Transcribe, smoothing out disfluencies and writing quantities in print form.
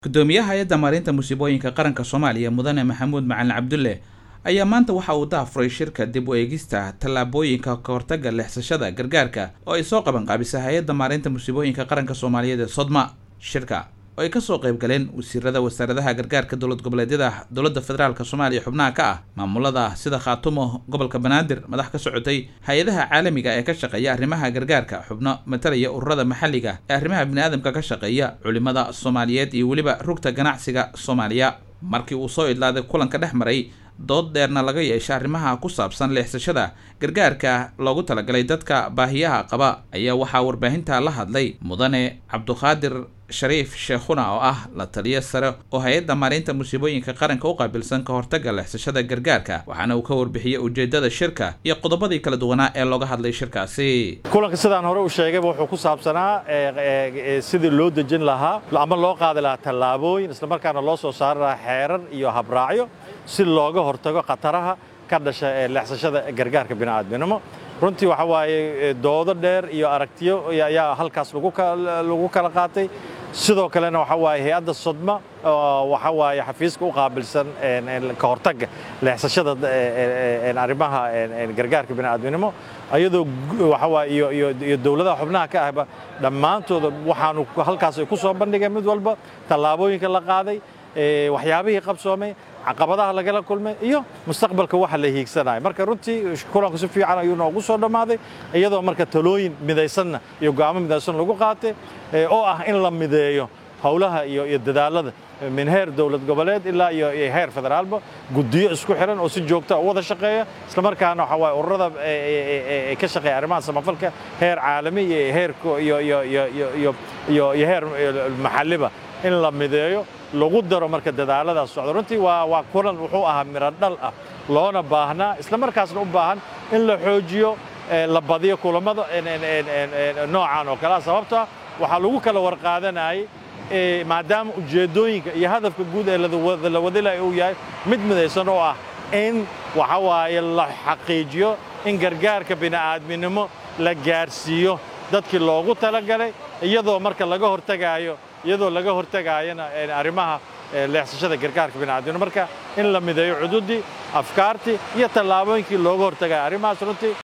gudoomiyaha hay'adda maareynta musiibooyinka qaranka Soomaaliya Mudane Maxamuud Macalin Cabdulle ayaa maanta waxa uu daafray shirka dib u eegista tallaabooyinka ka hortagga leexsashada gargaarka oo ay soo qaban qaabisay hay'adda maareynta musiibooyinka qaranka Soomaaliyeed ee Sodma. Shirka oo ay ka soo qayb galeen wasiirada wasaaradaha gargaarka dowlad goboleedyada dowladda federaalka Soomaaliya xubnaha ka ah maamulada sida Khaatumo gobolka Banaadir madax ka socotay hay'adaha caalamiga ee ka shaqeeya arrimaha gargaarka xubno matalaya ururada maxalliga ee arrimaha bini'aadamka ka shaqeeya culimada Soomaaliyeed iyo waliba rugta ganacsiga Soomaaliya. Markii uu soo idlaaday kulanka dhex maray dood dheerna laga yeeshay arrimaha ku saabsan leexsashada gargaarka loogu talagalay dadka baahiyaha qaba ayaa waxaa warbaahinta la hadlay Mudane Cabduqaadir Shariif Sheekhuna oo ah la taliye sare oo hay'adda maareynta musiibooyinka qaranka u qaabilsan ka hortagga leexsashada gargaarka, waxaana uu ka warbixiyay ujeedada shirka iyo qodobadii kala duwanaa ee looga hadlay shirkaasi. kulanka sidaan hore u sheegay wuxuu ku saabsanaa sidii loo dejin lahaa ama loo qaadi lahaa tallaabooyin isla markaana loo soo saari lahaa xeerar iyo habraacyo si looga hortago khataraha ka dhasha leexsashada gargaarka bini'aadminimo. runtii waxa waaye doodo dheer iyo aragtiyo ayaa halkaas lagu kala qaatay. sidoo kalena waxa waaye hay'adda Sodma waxa waaye xafiiska u qaabilsan ka hortagga leexsashada arrimaha gargaarka bini'aadminimo ayadoo waxa waaye iyo dawladaha xubnaha ka ahba dhammaantood waxaanu halkaas ku soo bandhigay mid walba tallaabooyinka la qaaday waxyaabihii qabsoomay caqabadaha lagala kulmay iyo mustaqbalka waxa la hiigsanayo. marka runtii kulanku si fiican ayuu noogu soo dhamaaday iyadoo marka talooyin midaysan iyo go'aamo midaysan lagu qaatay oo ah in la mideeyo hawlaha iyo dadaalada min heer dawlad goboleed ilaa iyo heer federaalba guddiyo isku xiran oo si joogto ah u wada shaqeeya isla markaana waxa waaye ururada ka shaqeeya arrimaha samafalka heer caalami iyo heer maxalliba in la mideeyo lagu daro marka dadaaladaas socdo. runtii waa kulan wuxuu ahaa miro dhal ah loona baahnaa isla markaasna u baahan in la xoojiyo la badiyo kulamada noocan oo kale sababtoo ah waxaa lagu kala warqaadanayay maadaama ujeedooyinka iyo hadafka guud ee la wadilaya uu yahay mid midaysan oo ah in waxa waaye la xaqiijiyo in gargaarka bini'aadminimo la gaarsiiyo dadkii loogu talagalay iyadoo marka laga hortagaayana arrimaha leexsashada gargaarka bini'aadminimo. marka in la mideeyo cududii afkaartii iyo tallaabooyinkii looga hortagaya arrimahaas runtii